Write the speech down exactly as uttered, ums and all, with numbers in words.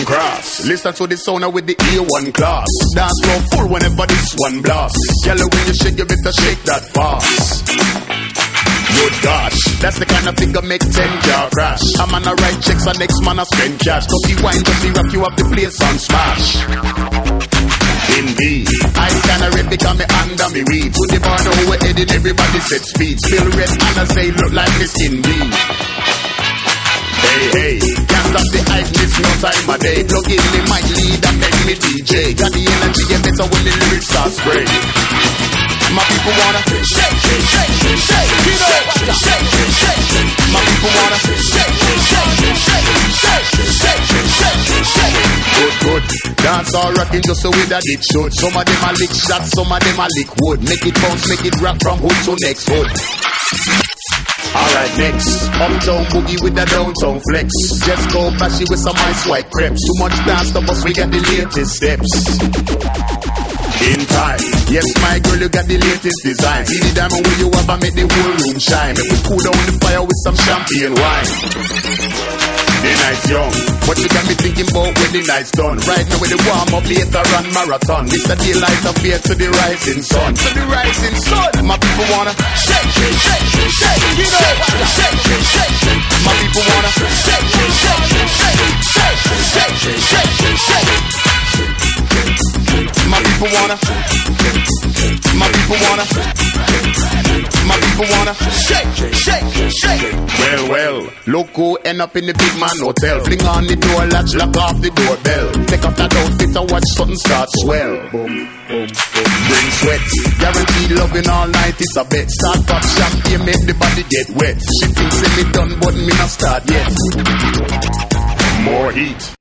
cross. Listen to the sound with the A one class. Dance floor full whenever this one blast. Yellow when you shake, you better shake that fast. Good gosh, that's the kind of figure make ten jar crash. A man a write checks and next man a spend cash. Cause he wine, cause he rock you up the place on smash. Indeed, I kinda red because me under me weed. To the bar now we're heading, everybody set speed. Still red and I say look like me skin weed. Hey, hey, can't stop the hype, miss no time a day. Plug in the mic lead and make me D J. Got the energy get better when the lyrics start spray. My people wanna shake, shake, shake, shake, shake, you know, shake, shake, shake. My people wanna shake, shake, shake, shake, shake, shake, shake, shake. Good, good. Dance all rocking just so with a dick shoot. Some of them a lick shots, some of them a lick wood. Make it bounce, make it rock from hood to next hood. Alright, next. Uptown boogie with the downtown flex. Just go flashy with some ice white crepes. Too much dance to us, we got the latest steps. In time, yes, my girl, you got the latest design. See the diamond where you have, I make the whole room shine. Make we cool down the fire with some champagne wine. The night's young, but you got me thinking about when the night's done. Right now with the warm up, later run marathon. Mister Daylight up here to the rising sun. To the rising sun, my people wanna shake, shake, shake, shake, you know, shake, shake, shake, shake. My people wanna shake, shake, shake, shake, shake, shake, shake, shake, shake. My people wanna, my people wanna, my people wanna shake, shake, shake. Well, well, look who end up in the big man hotel. Fling on the door latch, lock off the doorbell. Take off that outfit and watch something start swell. Boom, boom, boom. Bring sweat, guaranteed loving all night, it's a bet. Start pop champagne, make the body get wet. She thinks that me done, but me not start yet. More heat.